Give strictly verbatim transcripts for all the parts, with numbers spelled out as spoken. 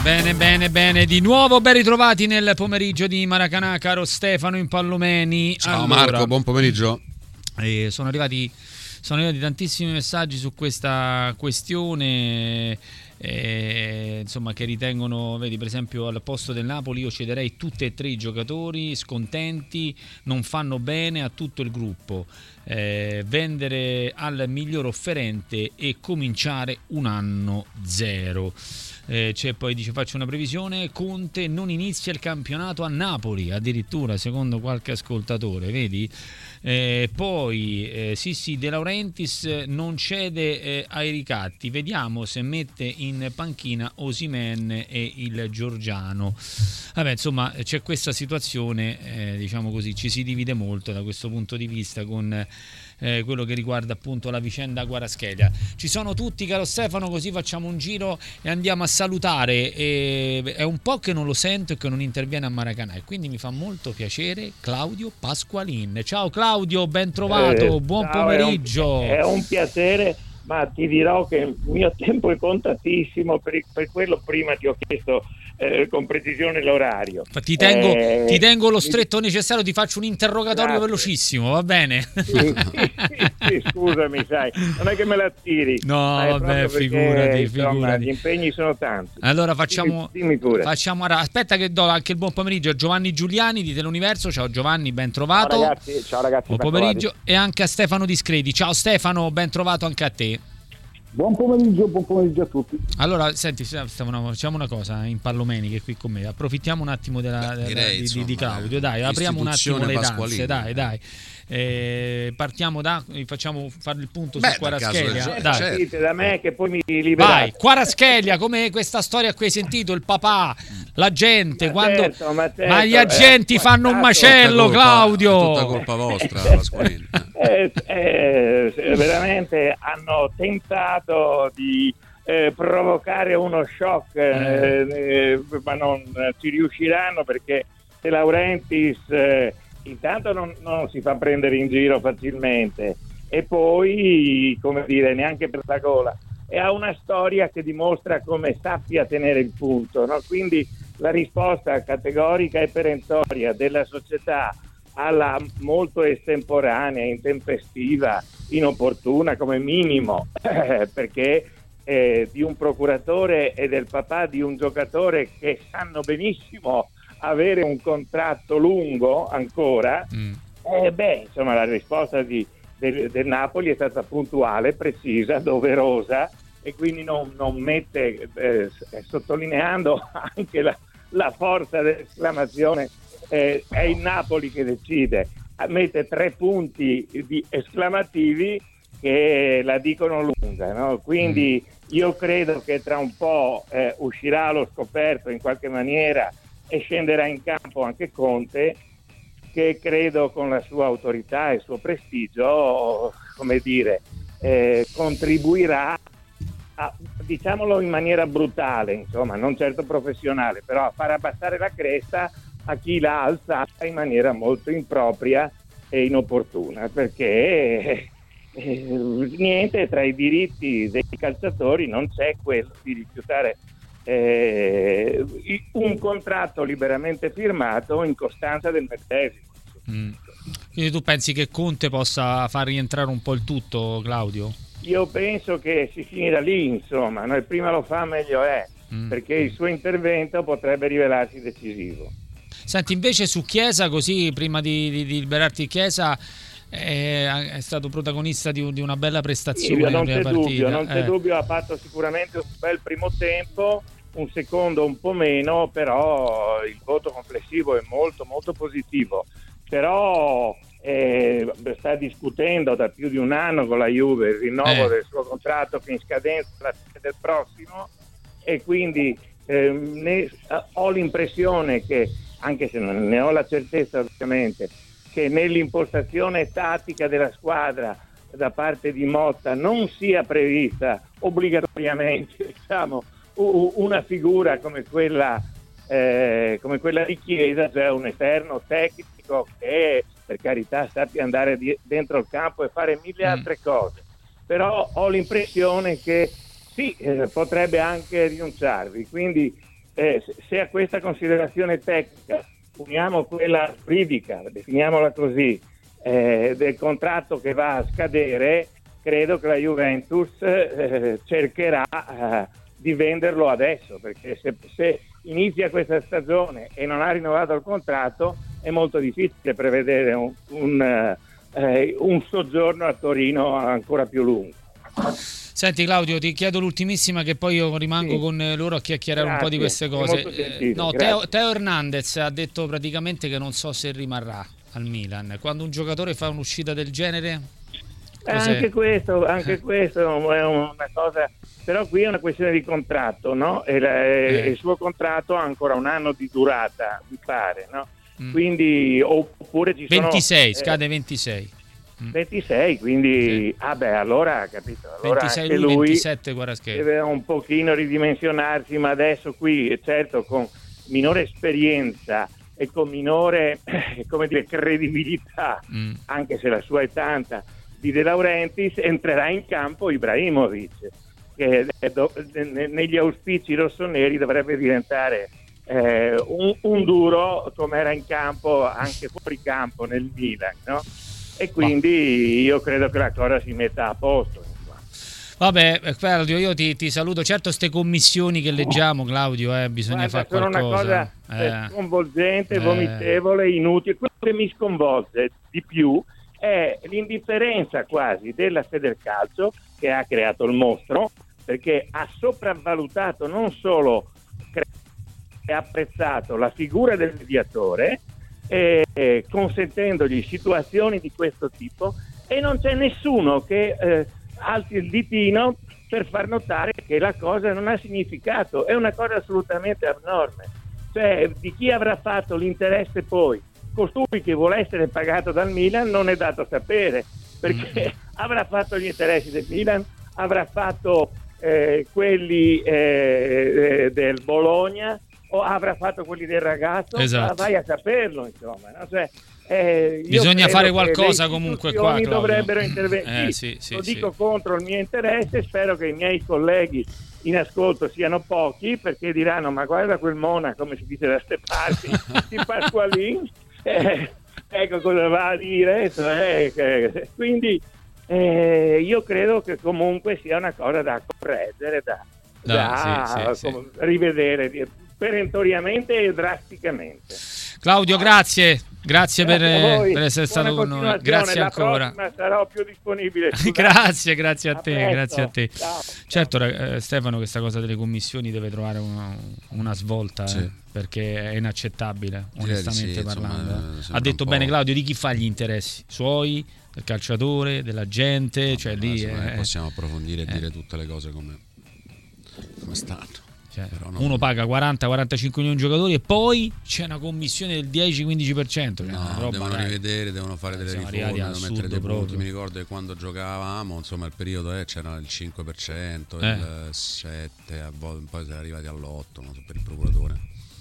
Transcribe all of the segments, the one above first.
Bene, bene, bene. Di nuovo ben ritrovati nel pomeriggio di Maracanã, caro Stefano Impallomeni. Ciao allora, Marco, buon pomeriggio. Eh, sono arrivati sono arrivati tantissimi messaggi su questa questione, eh, insomma, che ritengono, vedi, per esempio al posto del Napoli io cederei tutti e tre i giocatori scontenti, non fanno bene a tutto il gruppo. Eh, vendere al miglior offerente e cominciare un anno zero. Eh, c'è poi, dice, faccio una previsione: Conte non inizia il campionato a Napoli, addirittura secondo qualche ascoltatore, vedi? Eh, poi eh, sì sì De Laurentiis non cede eh, ai ricatti, vediamo se mette in panchina Osimhen e il Giorgiano. Vabbè, insomma, c'è questa situazione, eh, diciamo così, ci si divide molto da questo punto di vista con Eh, quello che riguarda appunto la vicenda Kvaratskhelia. Ci sono tutti, caro Stefano, così facciamo un giro e andiamo a salutare. E è un po' che non lo sento e che non interviene a Maracanã, e quindi mi fa molto piacere Claudio Pasqualin. Ciao Claudio, ben trovato, eh, buon ciao, pomeriggio. È un, è un piacere, ma ti dirò che il mio tempo è contatissimo, per, per quello prima ti ho chiesto eh, con precisione l'orario. Ti tengo, eh, ti tengo lo stretto necessario, ti faccio un interrogatorio grazie. velocissimo, va bene? Sì, sì, sì, scusami, sai, non è che me la tiri. No, vabbè, vabbè, perché, figurati, insomma, figurati. Gli impegni sono tanti. Allora facciamo, dimmi, dimmi pure. facciamo aspetta che do anche il buon pomeriggio a Giovanni Giuliani di Teleuniverso. Ciao Giovanni, ben trovato. Ciao ragazzi, ciao ragazzi, buon ben pomeriggio. trovati. E anche a Stefano Discreti. Ciao Stefano, ben trovato anche a te. Buon pomeriggio, buon pomeriggio a tutti. Allora, senti, Stefano, facciamo una cosa, Impallomeni che è qui con me, approfittiamo un attimo della, Beh, direi, della, di, insomma, di Claudio, dai, apriamo un attimo le danze, dai, dai. Eh, partiamo da, facciamo fare il punto Beh, su Kvaratskhelia. per caso, Dai. certo. Dite da me che poi mi liberate. Vai, Kvaratskhelia, come questa storia qui hai sentito, il papà, la gente, Ma quando certo, ma certo, ma gli eh, agenti è fanno un passato- macello, Tutta colpa- Claudio. Tutta colpa vostra, Pasqualino. Eh, eh, veramente hanno tentato di eh, provocare uno shock, eh, eh, ma non ci riusciranno, perché De Laurentiis eh, intanto non, non si fa prendere in giro facilmente, e poi, come dire, neanche per la gola, e ha una storia che dimostra come sappia tenere il punto, no? Quindi la risposta categorica e perentoria della società alla molto estemporanea, intempestiva, inopportuna come minimo, perché eh, di un procuratore e del papà di un giocatore che sanno benissimo avere un contratto lungo ancora, Mm. eh, beh, insomma, la risposta di, del, del Napoli è stata puntuale, precisa, doverosa, e quindi non, non mette, eh, sottolineando anche la, la forza dell'esclamazione, eh, è il Napoli che decide, mette tre punti di esclamativi che la dicono lunga, no? Quindi io credo che tra un po' eh, uscirà allo scoperto in qualche maniera e scenderà in campo anche Conte, che credo con la sua autorità e il suo prestigio, come dire, eh, contribuirà a, diciamolo in maniera brutale, insomma, non certo professionale, però a far abbassare la cresta a chi l'ha alzata in maniera molto impropria e inopportuna, perché eh, niente, tra i diritti dei calciatori non c'è quello di rifiutare eh, un contratto liberamente firmato in costanza del medesimo. Mm. Quindi tu pensi che Conte possa far rientrare un po' il tutto, Claudio? Io penso che si finirà lì, insomma, no? Prima lo fa meglio è, Mm. perché il suo intervento potrebbe rivelarsi decisivo. Senti, invece su Chiesa, così prima di, di, di liberarti Chiesa, è, è stato protagonista di, di una bella prestazione. Sì, non nella c'è partita. dubbio, non c'è Eh. dubbio, ha fatto sicuramente un bel primo tempo, un secondo un po' meno, però il voto complessivo è molto molto positivo. Però eh, sta discutendo da più di un anno con la Juve il rinnovo Eh. del suo contratto che è in scadenza alla fine del prossimo, e quindi eh, ne, ho l'impressione che, anche se non ne ho la certezza ovviamente, che nell'impostazione tattica della squadra da parte di Motta non sia prevista obbligatoriamente, diciamo, una figura come quella eh, come quella di Chiesa, cioè un esterno tecnico che, per carità, sappia andare di- dentro il campo e fare mille Mm. altre cose. Però ho l'impressione che sì, eh, potrebbe anche rinunciarvi, quindi eh, se a questa considerazione tecnica uniamo quella giuridica, definiamola così, eh, del contratto che va a scadere, credo che la Juventus eh, cercherà eh, di venderlo adesso, perché se, se inizia questa stagione e non ha rinnovato il contratto è molto difficile prevedere un, un, eh, un soggiorno a Torino ancora più lungo. Senti Claudio, ti chiedo l'ultimissima, che poi io rimango sì. con loro a chiacchierare Grazie, un po' di queste cose. Eh, no, Teo, Teo Hernandez ha detto praticamente che non so se rimarrà al Milan. Quando un giocatore fa un'uscita del genere, cos'è? Anche questo, anche questo è una cosa, però qui è una questione di contratto, no? E la, eh. il suo contratto ha ancora un anno di durata, mi pare, no? Mm. Quindi oppure ci sono ventisei, scade ventisei. ventisei, quindi sì. ah beh, allora capito, allora ventisei anche lui, lui ventisette Kvaratskhelia. Deve un pochino ridimensionarsi, ma adesso qui certo con minore esperienza e con minore come dire credibilità, mm. anche se la sua è tanta, di De Laurentiis, entrerà in campo Ibrahimovic, che negli auspici rossoneri dovrebbe diventare eh, un, un duro come era in campo anche fuori campo nel Milan, no? E quindi io credo che la cosa si metta a posto. Vabbè, Claudio, io ti, ti saluto. Certo, ste commissioni che leggiamo, Claudio, eh, bisogna fare qualcosa. Sono una cosa eh. sconvolgente, eh. vomitevole, inutile. Quello che mi sconvolge di più è l'indifferenza quasi della Federcalcio, che ha creato il mostro, perché ha sopravvalutato non solo e apprezzato la figura del mediatore, Eh, eh, consentendogli situazioni di questo tipo, e non c'è nessuno che eh, alzi il ditino per far notare che la cosa non ha significato. È una cosa assolutamente abnorme, cioè di chi avrà fatto l'interesse poi. Costui che vuole essere pagato dal Milan non è dato sapere, perché avrà fatto gli interessi del Milan, avrà fatto eh, quelli eh, del Bologna, o avrà fatto quelli del ragazzo, esatto. Vai a saperlo, insomma, no? Cioè, eh, bisogna fare qualcosa comunque qua, Claudio. Dovrebbero intervenire. Eh, sì, sì, lo sì. dico contro il mio interesse, spero che i miei colleghi in ascolto siano pochi, perché diranno: ma guarda quel Mona, come si dice da ste parti, di Pasqualin, eh, ecco cosa va a dire. Eh, quindi eh, io credo che comunque sia una cosa da correggere, da, no, da sì, sì, com- sì. rivedere perentoriamente e drasticamente. Claudio, grazie, grazie, grazie per, per essere stato con noi. Grazie la ancora. Sarò più disponibile. grazie, grazie a, a te, presto. Grazie a te. Ciao, certo, eh, Stefano, questa cosa delle commissioni deve trovare una, una svolta, sì. eh, perché è inaccettabile, Direi onestamente sì, parlando. Insomma, ha detto bene Claudio, di chi fa gli interessi? Suoi, del calciatore, della gente, no, cioè lì è... eh, possiamo approfondire e eh. dire tutte le cose come come stanno. Cioè, non... uno paga quaranta quarantacinque milioni di giocatori e poi c'è una commissione del dieci quindici per cento. No, roba, devono dai. rivedere, devono fare delle riforme, devono mettere dei punti. Mi ricordo che quando giocavamo, insomma, il periodo eh, c'era il cinque per cento, eh. il sette per cento, a volte, poi si è arrivati all'otto per cento, no, per il procuratore.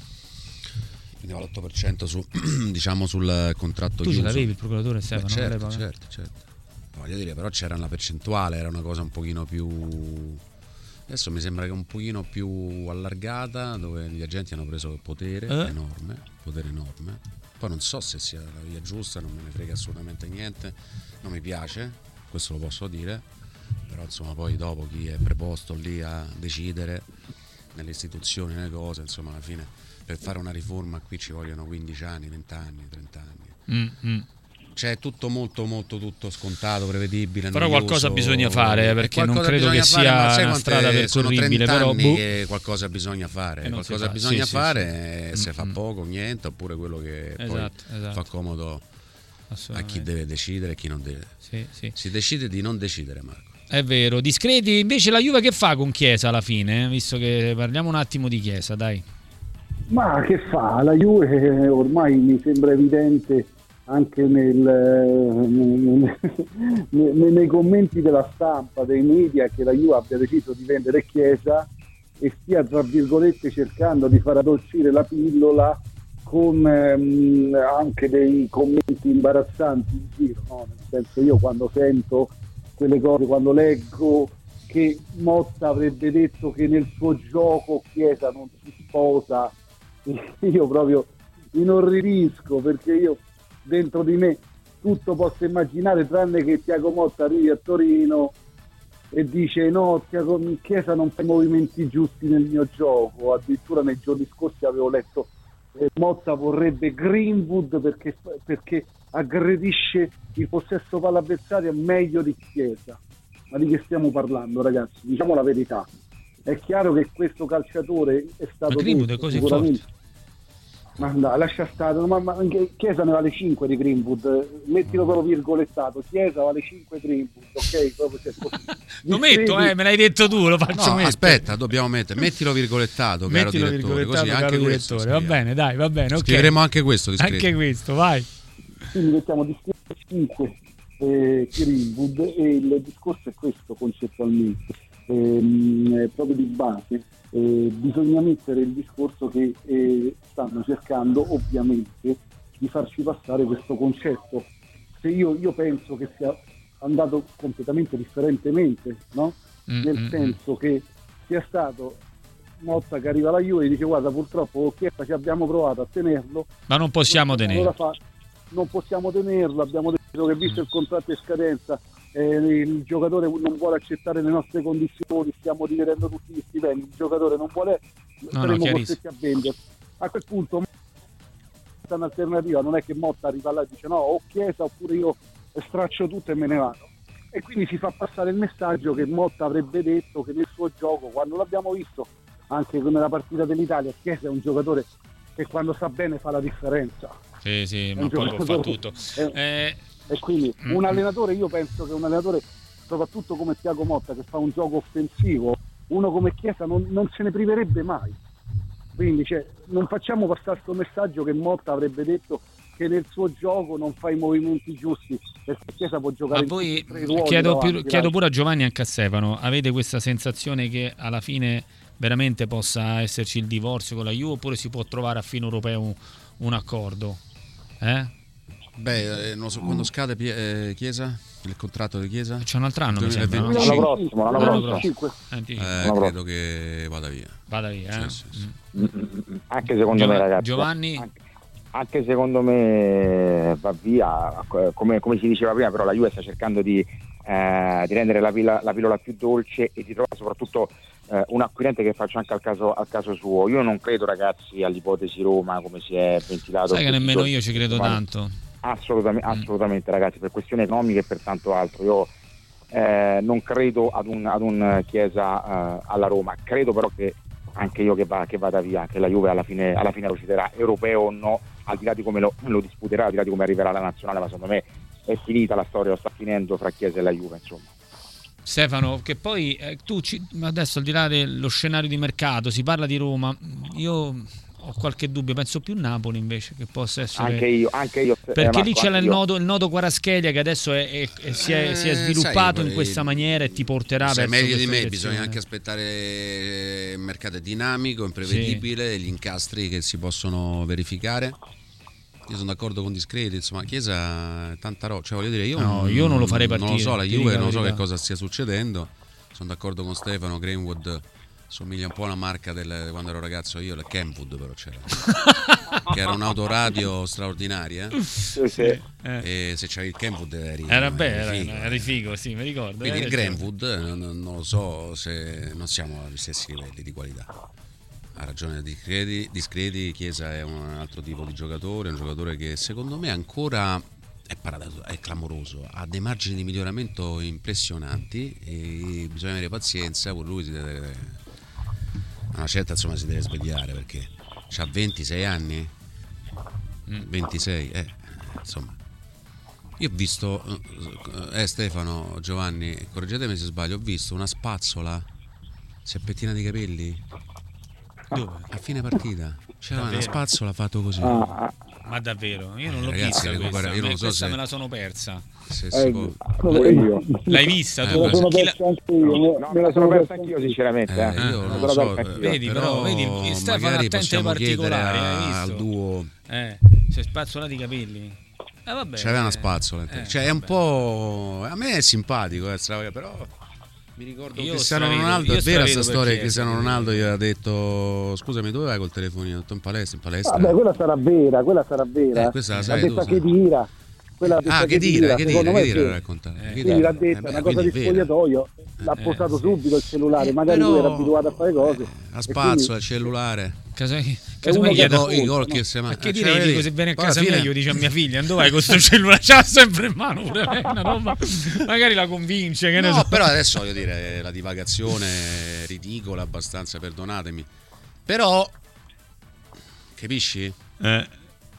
Quindi l'otto per cento su, diciamo, sul contratto tu chiuso. Tu ce l'avevi il procuratore, Stefano? Certo, certo, certo. Voglio dire, però c'era una percentuale, era una cosa un pochino più... Adesso mi sembra che un pochino più allargata, dove gli agenti hanno preso potere eh? enorme, potere enorme. Poi non so se sia la via giusta, non me ne frega assolutamente niente, non mi piace, questo lo posso dire, però insomma poi dopo chi è preposto lì a decidere nelle istituzioni, nelle cose, insomma alla fine per fare una riforma qui ci vogliono quindici anni, venti anni, trenta anni. Mm-hmm. Cioè tutto molto molto tutto scontato, prevedibile. Però noioso, qualcosa bisogna fare, perché non credo che sia fare, una strada percorribile. Però boh. che qualcosa bisogna fare, qualcosa fa. bisogna sì, fare, sì, sì. se fa poco niente, oppure quello che esatto, poi esatto. fa comodo a chi deve decidere e chi non deve. Sì, sì. Si decide di non decidere, Marco. È vero. Discreti invece la Juve che fa con Chiesa alla fine, visto che parliamo un attimo di Chiesa, dai. Ma che fa? La Juve ormai mi sembra evidente anche nel, nel, nel, nei commenti della stampa, dei media, che la Juve abbia deciso di vendere Chiesa e stia tra virgolette cercando di far addolcire la pillola con ehm, anche dei commenti imbarazzanti in giro, no? Nel senso, io quando sento quelle cose, quando leggo che che Motta avrebbe detto che nel suo gioco Chiesa non si sposa, io proprio inorridisco, perché io dentro di me tutto posso immaginare tranne che Tiago Motta arrivi a Torino e dice no, Tiago Chiesa non fa i movimenti giusti nel mio gioco. Addirittura nei giorni scorsi avevo letto eh, Motta vorrebbe Greenwood perché, perché aggredisce il possesso palla avversaria meglio di Chiesa. Ma di che stiamo parlando, ragazzi? Diciamo la verità. È chiaro che questo calciatore è stato ma Greenwood è così sicuramente forte. Ma no, lascia stare, ma, ma Chiesa ne vale cinque di Greenwood, mettilo però virgolettato, Chiesa vale cinque Greenwood, ok? Proprio se così. Lo metto, eh, me l'hai detto tu, lo faccio no, mettere. Aspetta, dobbiamo mettere, mettilo virgolettato, caro mettilo direttore, virgolettato, così caro anche direttore. questo Va bene, dai, va bene, ok. Scriveremo anche questo, discreto. Anche questo, vai. Quindi mettiamo discorso cinque eh, Greenwood, e il discorso è questo concettualmente, ehm, proprio di base. Eh, bisogna mettere il discorso che eh, stanno cercando ovviamente di farci passare questo concetto. Se io, io penso che sia andato completamente differentemente, no? Mm-hmm. Nel senso che sia stato Motta che arriva alla Juve e dice guarda purtroppo Chiesa ci abbiamo provato a tenerlo ma non possiamo non tenerlo fa, non possiamo tenerlo, abbiamo detto che visto il contratto in scadenza Eh, il giocatore non vuole accettare le nostre condizioni, stiamo dividendo tutti gli stipendi, il giocatore non vuole, no, saremo no, costretti a vendere. A quel punto un'alternativa non è che Motta arriva là e dice no, o Chiesa oppure io straccio tutto e me ne vado, e quindi si fa passare il messaggio che Motta avrebbe detto che nel suo gioco, quando l'abbiamo visto anche nella partita dell'Italia, Chiesa è un giocatore che quando sta bene fa la differenza. Sì, sì, ma poi lo fa tutto. È, eh... E quindi un allenatore, io penso che un allenatore, soprattutto come Tiago Motta, che fa un gioco offensivo, uno come Chiesa non, non se ne priverebbe mai. Quindi cioè, non facciamo passare questo messaggio che Motta avrebbe detto che nel suo gioco non fa i movimenti giusti, perché Chiesa può giocare. Ma voi, in tre ruoli chiedo, davanti, più, chiedo pure a Giovanni e anche a Stefano, avete questa sensazione che alla fine veramente possa esserci il divorzio con la Juve, oppure si può trovare a fine europeo un, un accordo? Eh? Beh, non so quando scade eh, Chiesa, il contratto di Chiesa. C'è un altro anno, mi sembra, no? L'anno prossimo, l'anno l'anno prossimo. Eh, credo che vada via. Vada via, eh? Sì, sì, sì. Mm. Anche secondo Giov- me, ragazzi. Giovanni? Anche, anche secondo me va via, come, come si diceva prima, però la Juve sta cercando di, eh, di rendere la, pila, la pillola più dolce e di trovare soprattutto eh, un acquirente che faccia anche al caso, al caso suo. Io non credo, ragazzi, all'ipotesi Roma, come si è ventilato. Sai che nemmeno io ci credo tanto. Assolutamente, assolutamente, ragazzi, per questioni economiche e per tanto altro. Io eh, non credo ad un, ad un Chiesa eh, alla Roma, credo però che anche io che, va, che vada via, che la Juve alla fine, alla fine lo citerà, europeo o no, al di là di come lo, lo disputerà, al di là di come arriverà la nazionale, ma secondo me è finita la storia, lo sta finendo fra Chiesa e la Juve, insomma. Stefano, che poi eh, tu ci, adesso al di là dello scenario di mercato si parla di Roma, io ho qualche dubbio, penso più Napoli invece che possa essere, anche io, anche io perché eh, Marco, lì c'è il io. nodo, il nodo Kvaratskhelia che adesso è, è, è, si, è, si è sviluppato sai, in questa maniera e ti porterà sai verso meglio di me, direzione. bisogna anche aspettare, il mercato è dinamico, imprevedibile, sì. Gli incastri che si possono verificare. Io sono d'accordo con Discreti, insomma, Chiesa è tanta roba, cioè voglio dire, io, no, io non lo farei partire. Non lo so, la Juve non so che cosa stia succedendo. Sono d'accordo con Stefano, Greenwood somiglia un po' a una marca del, quando ero ragazzo io, il Kenwood però c'era che era un'autoradio straordinaria, sì, sì. Eh. E se c'avevi il Kenwood eri, era bello, figo, era eh. figo, sì, mi ricordo. Quindi eh, il Greenwood non, non lo so se non siamo agli stessi livelli di qualità. Ha ragione Discreti, Discreti, Chiesa è un altro tipo di giocatore, un giocatore che secondo me ancora è, paradato, è clamoroso, ha dei margini di miglioramento impressionanti e bisogna avere pazienza, con lui si deve, a una certa insomma si deve svegliare perché c'ha ventisei anni, ventisei, eh, insomma. Io ho visto, eh Stefano, Giovanni, correggetemi se sbaglio, ho visto una spazzola, si è pettinata i capelli. Dove? A fine partita c'era davvero? Una spazzola fatto così. Ah, ma davvero? Io non l'ho ragazzi, vista questa, io non so questa se... me la sono persa. Se eh, può... io. L'hai vista eh, tu? Me la sono Chi persa la... anche io. No, me la sono persa anch'io sinceramente. Eh, eh. io non me lo so, vedi però, vedi, Stefano attento ai particolari, hai visto? Al duo. Eh, si è spazzolati i capelli. Eh, vabbè, c'aveva una spazzola, eh, cioè vabbè. È un po', a me è simpatico, eh, però Mi ricordo io Cristiano stravedo, Ronaldo, io è vera sta stravedo storia che perché- Cristiano Ronaldo gli aveva detto scusami dove vai col telefonino? Ho detto in palestra, in palestra. Vabbè, quella sarà vera, quella sarà vera. Eh, questa la l'ha sai detta tu, che sai. dira. Quella Ah, che dira, che secondo dira, me che è dira vera. raccontare. Eh, Che Quindi dira? l'ha Eh, detta, beh, una cosa quindi di è vera. spogliatoio, l'ha Eh, posato sì. subito il cellulare, Eh, magari però- lui era abituato a fare cose. eh, a e spazzola, il cellulare. Casa, uno casomai che gli I ha da- dato- gol, i gol no? che si ma ma- che eh, direi, cioè, dico, vedi? se viene a Poi alla casa mia fine- io dice a mia figlia dove vai con sto cellulare, c'ha sempre in mano pure lei, una roba, magari la convince, che ne No, so. però adesso voglio dire, la divagazione è ridicola abbastanza, perdonatemi. Però, capisci? Eh.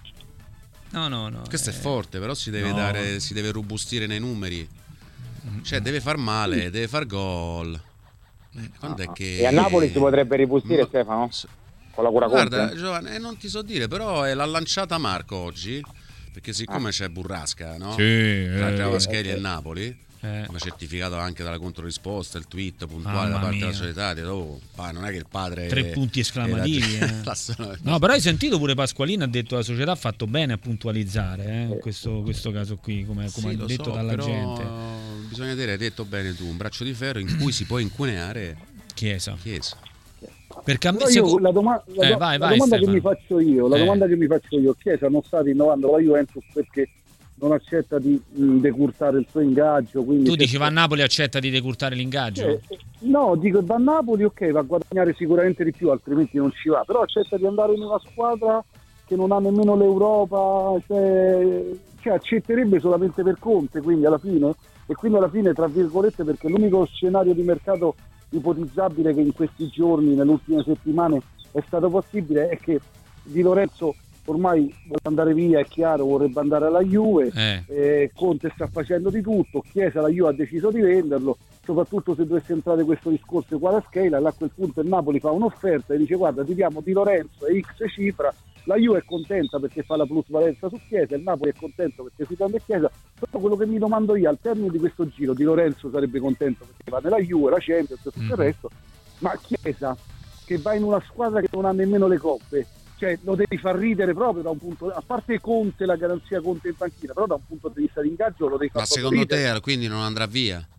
No, no, no. Questo eh. è forte, però si deve no. dare, si deve robustire nei numeri. Cioè, deve far male, deve far gol. Eh, Quando è che... E a Napoli si potrebbe ripustire, Ma- Stefano? S- Con la cura Guarda, Conte? Giovanni, eh, non ti so dire, però è l'ha lanciata Marco oggi, perché siccome c'è Burrasca, no? Sì, eh, Tra Travaschelli e Napoli, eh. come certificato anche dalla controrisposta, il tweet puntuale Mamma da parte della mia. società, di, oh, pa, non è che il padre Tre punti esclamativi, era- eh. la storia- No, però hai sentito pure Pasqualino ha detto la società ha fatto bene a puntualizzare eh, in questo, questo caso qui, come, come Sì, ha lo detto so, dalla però gente. bisogna dire, hai detto bene tu, un braccio di ferro in cui si può incuneare Chiesa. Chiesa. Perché a me Però io, seco- la, doma- la, Eh, do- vai, la vai, domanda che Stefano. mi faccio io, la Eh. domanda che mi faccio io, Chiesa non sta rinnovando la Juventus perché non accetta di mh, decurtare il suo ingaggio. Quindi tu se- dici va a Napoli accetta di decurtare l'ingaggio? Eh, eh, no, dico va a Napoli, ok, va a guadagnare sicuramente di più, altrimenti non ci va, però accetta di andare in una squadra che non ha nemmeno l'Europa, cioè, cioè accetterebbe solamente per Conte, quindi alla fine, e quindi alla fine tra virgolette, perché l'unico scenario di mercato ipotizzabile che in questi giorni, nelle ultime settimane è stato possibile è che Di Lorenzo ormai vuole andare via, è chiaro, vorrebbe andare alla Juve. Eh. Eh, Conte sta facendo di tutto, Chiesa, la Juve ha deciso di venderlo, soprattutto se dovesse entrare questo discorso di Kvaratskhelia, là a quel punto il Napoli fa un'offerta e dice guarda ti diamo Di Lorenzo e X cifra, la Juve è contenta perché fa la plusvalenza su Chiesa, il Napoli è contento perché si prende Chiesa, però quello che mi domando io al termine di questo giro, Di Lorenzo sarebbe contento perché va nella Juve, la Champions e tutto Mm. il resto, ma Chiesa che va in una squadra che non ha nemmeno le coppe, cioè lo devi far ridere proprio da un punto, a parte Conte, la garanzia Conte in panchina, però da un punto di vista di ingaggio lo devi far Ma proprio secondo ridere. te quindi non andrà via?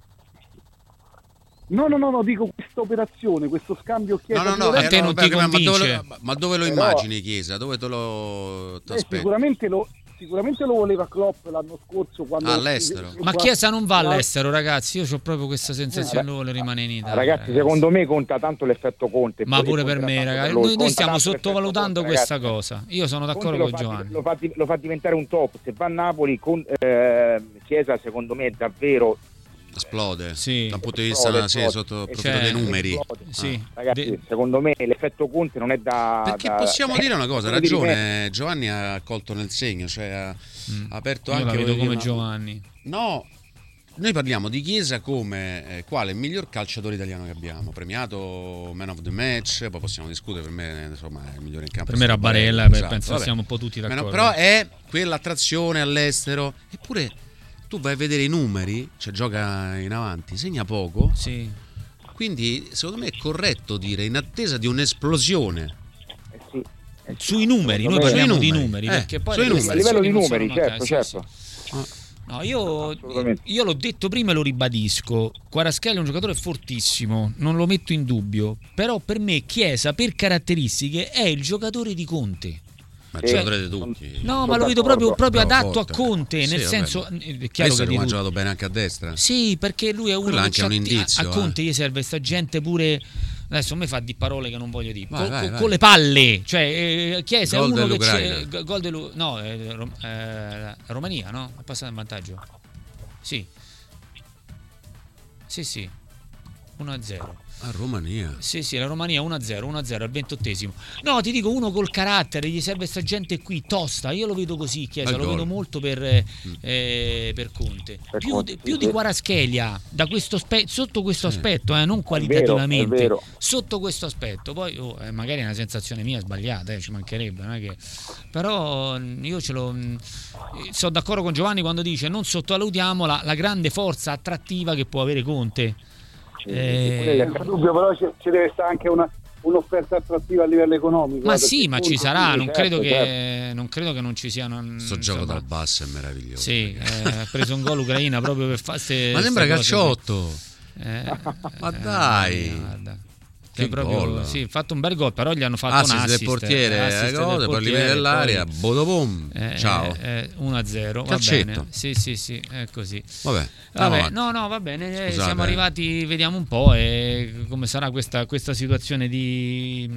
No, no, no, no, dico questa operazione, questo scambio Chiesa No, no, Di no, Lorenzo, A te eh, non no, ti perché- ma, dove convince? lo, ma dove lo Però- immagini Chiesa? Dove te lo ti eh, aspetti? sicuramente, lo, sicuramente lo voleva Klopp l'anno scorso quando Ah, all'estero? Ma Chiesa non va Ma- all'estero, ragazzi. Io ho proprio questa sensazione Eh, che vuole rimanere in Italia. Ragazzi, secondo me conta tanto l'effetto Conte. Ma Poi pure conta per me, tanto ragazzi. per lui, Noi, noi conta stiamo tanto l'effetto sottovalutando Conte, questa ragazzi. cosa. Io sono Conte d'accordo lo con fa, Giovanni. Lo fa, lo fa diventare un top. Se va a Napoli, con, eh, Chiesa secondo me è davvero Esplode Sì. da un punto di vista Esplode, sì, esplode. sotto il profilo Cioè, dei numeri. esplode. Sì. Ragazzi, De- secondo me l'effetto Conte non è da... Perché da- possiamo cioè, dire una cosa, ha quello di rimettere. ragione, Giovanni ha colto nel segno, cioè ha Mm. ha aperto Io anche la vedo voglio come dire, una- Giovanni. No, noi parliamo di Chiesa come eh, quale miglior calciatore italiano che abbiamo, premiato man of the match, poi possiamo discutere, per me insomma è il migliore in campo. Per me era stato Barella, Barella, beh, esatto, penso vabbè. siamo un po' tutti Meno- d'accordo. però è quell'attrazione all'estero, eppure tu vai a vedere i numeri, cioè gioca in avanti, segna poco, Sì. quindi secondo me è corretto dire in attesa di un'esplosione. Eh sì, eh sì. Sui numeri, noi Secondo me- parliamo Sui di numeri, numeri, eh, perché poi sui le numeri. A livello di prestazioni non numeri, sono certo, mancate, sì, certo. sì. No, io, Assolutamente. io l'ho detto prima e lo ribadisco. Kvaratskhelia è un giocatore fortissimo, non lo metto in dubbio. Però per me Chiesa, per caratteristiche, è il giocatore di Conte. Ma Sì. giocatore di tutti. No, Sono ma lo vedo d'accordo. proprio, proprio Bravo, adatto forte. a Conte. Sì, Nel vabbè, senso, ma- è chiaro Questo che è di come ha tu- giocato bene anche a destra. Sì, perché lui è uno Quello è che anche c'ha- un indizio, a, a eh. Conte gli serve sta gente pure. Adesso a me fa di parole che non voglio dire. Vai, Co- vai, co- vai. con le palle, cioè eh, Chiesa è Gol uno che dell'Ucraina. c'è. g- Gol dello, no, eh, Rom- eh, Romania, no? Ha passato in vantaggio. Sì. Sì, sì. uno a zero. A Romania. Sì, sì, la Romania uno a zero, uno a zero al ventottesimo. No, ti dico uno col carattere, gli serve sta gente qui tosta. Io lo vedo così, Chiesa, Al lo gol. vedo molto per, eh, eh, per Conte. Per Più, Conte, di- più sì, di sì. Kvaratskhelia, da questo spe- sotto questo Sì. aspetto, eh, non vero, qualitativamente, è vero. sotto questo aspetto. Poi oh, eh, magari è una sensazione mia sbagliata, eh, ci mancherebbe, non è che... Però mh, io ce l'ho... mh, sono d'accordo con Giovanni quando dice non sottovalutiamo la, la grande forza attrattiva che può avere Conte. Eh, senza dubbio, però ci, ci deve stare anche una, un'offerta attrattiva a livello economico. Ma eh, sì, perché ma ci Conte- sarà, non certo, credo che certo. non credo che non ci siano. Sto insomma, gioco dal basso è meraviglioso. Sì, ragazzi. eh, ha preso un gol Ucraina proprio per fare ste Ma sembra ste cose. calciotto. Eh, Ma dai, eh, guarda. che proprio, gol. sì, fatto un bel gol, però gli hanno fatto assist un assist del portiere, assist eh, cose, del poi li vede dell'aria, poi, bodobom, eh, ciao. eh, uno a zero, va Calcetto. bene. Sì, sì, sì, è così. Vabbè, Vabbè, no, no, va bene, eh, Scusate, siamo eh. arrivati, vediamo un po' eh, come sarà questa, questa situazione di,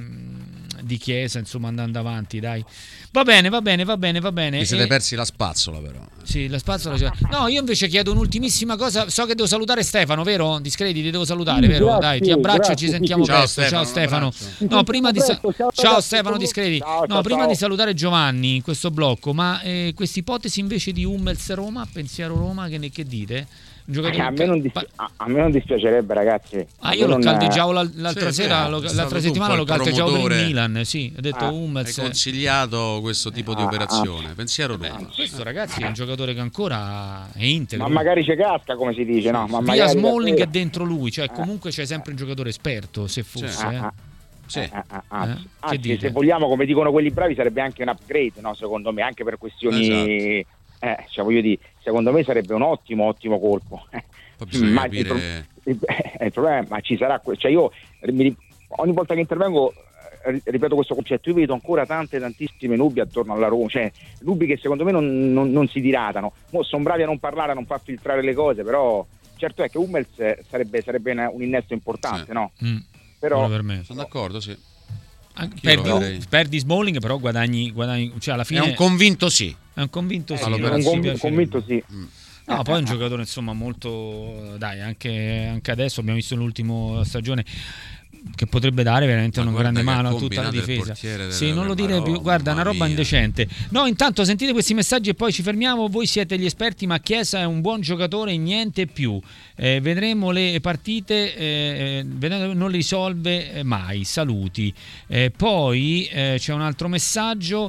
di Chiesa, insomma, andando avanti, dai. Va bene, va bene, va bene, va bene. Vi siete E- persi la spazzola però. Sì, la spazzola. c'è. No, io invece chiedo un'ultimissima cosa. So che devo salutare Stefano, vero? Discredi, ti devo salutare, Sì, vero? grazie, Dai, ti abbraccio, grazie, ci sì, sentiamo sì. Ciao, presto. Ciao Stefano, Stefano. un abbraccio. No, prima di sa- Presto, ciao, ciao ragazzi, Stefano comunque- Discredi. Ciao, No, ciao, prima ciao. di salutare Giovanni in questo blocco, ma eh, questa ipotesi invece di Hummels Roma, pensiero Roma, che ne che dite? Un giocatore a, me non dis- pa- a, a me non dispiacerebbe, ragazzi. Ah, A io me l'ho non- caldeggiavo l'al- l'altra Sì, sera, sì, lo- è stato l'altra tu settimana un lo po' il caldeggiavo per il promotore. Milan, sì, ho detto Ah, Hai Hummels. consigliato questo tipo di Ah, operazione, pensiero Beh, tuo. questo ragazzi è un giocatore che ancora è integro. Ma magari c'è casca, come si dice, no? Ma Via magari Smalling da è dentro lui, cioè comunque c'è sempre un giocatore esperto, se fosse. Sì. eh. Ah, ah. Sì. Eh, ah, ah, ah. Eh? Che Anzi, dite? se vogliamo, come dicono quelli bravi, sarebbe anche un upgrade, no? Secondo me, anche per questioni, Esatto. eh, cioè voglio dire, secondo me sarebbe un ottimo, ottimo colpo. Poi bisogna Ma il, pro- capire. il- eh, il problema, ma ci sarà, que- cioè io mi- ogni volta che intervengo eh, ripeto questo concetto, io vedo ancora tante tantissime nubi attorno alla Roma, cioè nubi che secondo me non, non, non si diradano. Mo sono bravi a non parlare, a non far filtrare le cose, però certo è che Hummels sarebbe, sarebbe una- un innesto importante, Sì. no? Mm, Però quello per me. Sono d'accordo, sì. Anche- Io lo perdi, vedrei. perdi Smalling, però guadagni, guadagni, cioè alla È fine un convinto sì. è un convinto sì. Allora, no? un Ci conv- piacerebbe. convinto sì. Mm. No, poi è un giocatore insomma molto, dai, anche, anche adesso abbiamo visto nell'ultima stagione che potrebbe dare veramente Ma una guarda grande che mano a ha tutta la combinato il difesa. portiere della- Sì, non lo della dire più, Roma, guarda, una mamma roba mia. indecente. No, intanto sentite questi messaggi e poi ci fermiamo. Voi siete gli esperti, ma Chiesa è un buon giocatore e niente più. Eh, vedremo le partite, eh, vedremo- non le risolve eh, mai. Saluti. Eh, poi eh, c'è un altro messaggio.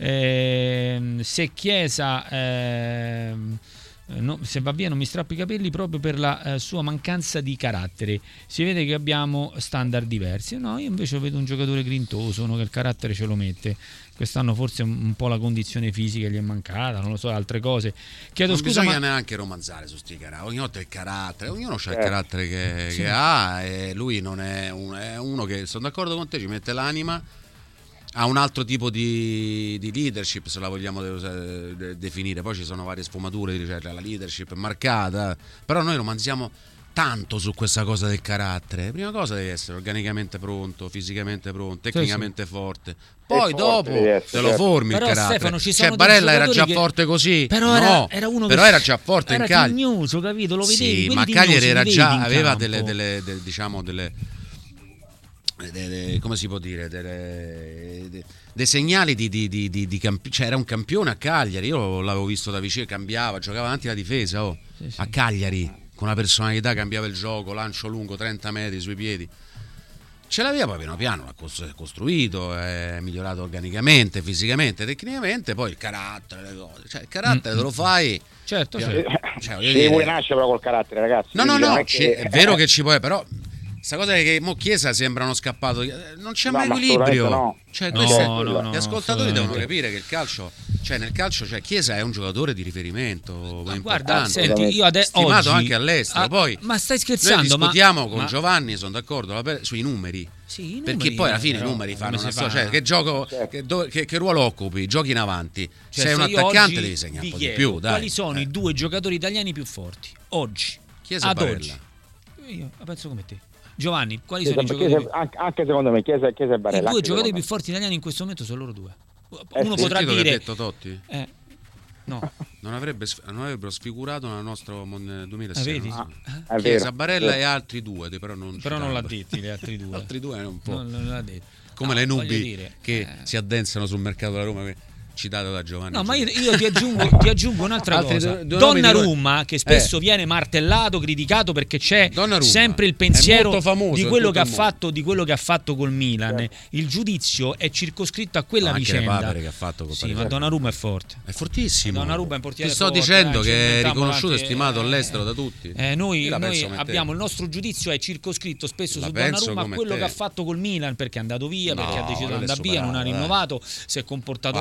ehm, se Chiesa ehm, eh, no, se va via non mi strappo i capelli proprio per la eh, sua mancanza di carattere. Si vede che abbiamo standard diversi. No, io invece vedo un giocatore grintoso, uno che il carattere ce lo mette. Quest'anno forse un, un po' la condizione fisica gli è mancata, non lo so, altre cose. Chiedo Non scusa, bisogna ma neanche romanzare su sti caratteri, ogni volta il carattere, ognuno ha il Eh. carattere che, Sì. che ha e lui non è, un- è uno che, sono d'accordo con te, ci mette l'anima, ha un altro tipo di, di leadership se la vogliamo de- de- definire, poi ci sono varie sfumature, cioè la leadership è marcata, però noi romanziamo tanto su questa cosa del carattere. Prima cosa devi essere organicamente pronto, fisicamente pronto, tecnicamente forte, poi forte dopo devi essere, te lo certo. formi Però, il carattere. Stefano, ci Cioè sono dei Barella era già giocatori che- forte così, però no, era, era uno però che era già forte era in Cagliari. tignoso, capito? Lo vedevi, Sì, quelli ma tignosi Cagliari li era vedi già in aveva campo. delle, delle, delle- diciamo delle, delle- come si può dire delle, de- dei segnali di, di, di, di, di campi- cioè era un campione a Cagliari, io l'avevo visto da vicino, cambiava, giocava avanti la difesa, oh. Sì, sì. A Cagliari con una personalità, cambiava il gioco, lancio lungo trenta metri sui piedi, ce l'aveva, poi piano piano l'ha cos- costruito, è migliorato organicamente, fisicamente, tecnicamente, poi il carattere, le cose. Cioè il carattere Mm. te lo fai. Certo, Eh, certo. Cioè, voglio Ci dire- vuole nascere però col carattere, ragazzi. No, no, Quindi non no, è ci- che- è vero che ci puoi, però sta cosa è che mo Chiesa sembra uno scappato, eh, non c'è No, mai ma equilibrio. assolutamente no. Cioè, No, questo è- no, no, gli ascoltatori assolutamente. devono capire che il calcio, cioè nel calcio, cioè Chiesa è un giocatore di riferimento Ma importante, guarda, senti, io adesso stimato oggi- anche all'estero. Ah, Poi ma stai noi scherzando? Ma- discutiamo con ma- Giovanni, sono d'accordo, vabbè, sui numeri. Sì, i Perché numeri, poi alla fine però, i numeri fanno come una si storia, fa? cioè che gioco, Certo. che, dove- che- che ruolo occupi, giochi in avanti, Cioè, sei un se io attaccante oggi devi segnare vi un po' di chiedo più, dai. quali sono Eh. i due giocatori italiani più forti oggi? Chiesa e ad Barella. oggi. Io la penso come te. Giovanni, quali Chiesa- sono i giocatori? Chiesa- anche, anche secondo me Chiesa, Chiesa e I Barella. due anche giocatori secondo più me. forti italiani in questo momento sono loro due. Eh Uno sì. potrà Sentito che ha dire detto Totti? eh, no, Non, avrebbe, non avrebbero sfigurato nel nostro mon- duemilasei. Ah, vedi? non so. Ah, è Chiesa, vero. Barella Sì. e altri due, però non, però non l'ha citando. detti gli altri due. altri due non può. Non, non l'ha detto. Come No, le voglio nubi dire, che eh, si addensano sul mercato della Roma, che- citato da Giovanni. No, ma io, io ti, aggiungo, ti aggiungo un'altra Altri cosa. due- due nomi di Donnarumma, che spesso Eh. viene martellato, criticato perché c'è Donnarumma sempre il è pensiero molto famoso di in quello tutto che ha il mondo. fatto di quello che ha fatto col Milan. Certo. Il giudizio è circoscritto a quella No, anche le vicenda. papere che ha fatto con Sì, Paris ma Donnarumma è forte. È fortissimo. Donnarumma è un portiere Ti sto forte, dicendo dai, ci che è inventiamo riconosciuto e davanti, stimato eh, all'estero da tutti. Eh, noi Io la noi penso come te. abbiamo il nostro giudizio è circoscritto spesso La su penso Donnarumma a come quello te. che ha fatto col Milan, perché è andato via, No, perché ha deciso di quello è andare via, non ha superato, eh. rinnovato, si è comportato Guarda, male, vedi, tutte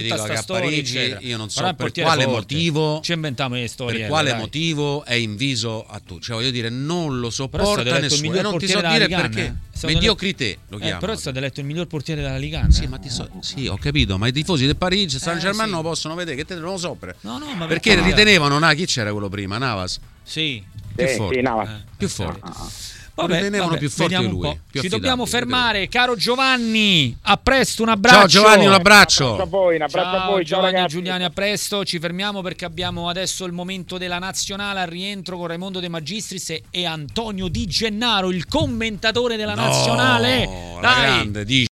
tutta dico sta che a storia, Parigi eccetera. io non Però so è un per portiere quale forte. motivo ci inventiamo le storie. per quale dai. motivo è inviso a tutti, cioè voglio dire non lo Però è stato sopporta eletto il nessuno miglior e non ti so portiere dire della Ligan, perché eh? È stato mediocrità lo Eh, chiamano. però è stato eletto il miglior portiere della Ligan. Sì, ma ti so, sì, ho capito, ma i tifosi del Parigi e Saint Germain sì. non lo possono vedere, che te non lo so per- No, no, ma perché per- ritenevano, nah, chi c'era quello prima? Navas? Sì. Più Sì, forte. sì, Navas. Eh. Più forte. Ah, ah. Lo ritenevano più forte vediamo di un lui, po'. più Ci affidabile, dobbiamo vedete. fermare, caro Giovanni. A presto, un abbraccio. Ciao Giovanni, un Un abbraccio. abbraccio a voi, un abbraccio Ciao a voi, ciao Giovanni e ragazzi. Giuliani, a presto. Ci fermiamo perché abbiamo adesso il momento della nazionale al rientro con Raimondo De Magistris e, e Antonio Di Gennaro, il commentatore della No, nazionale. la Dai. grande, dici.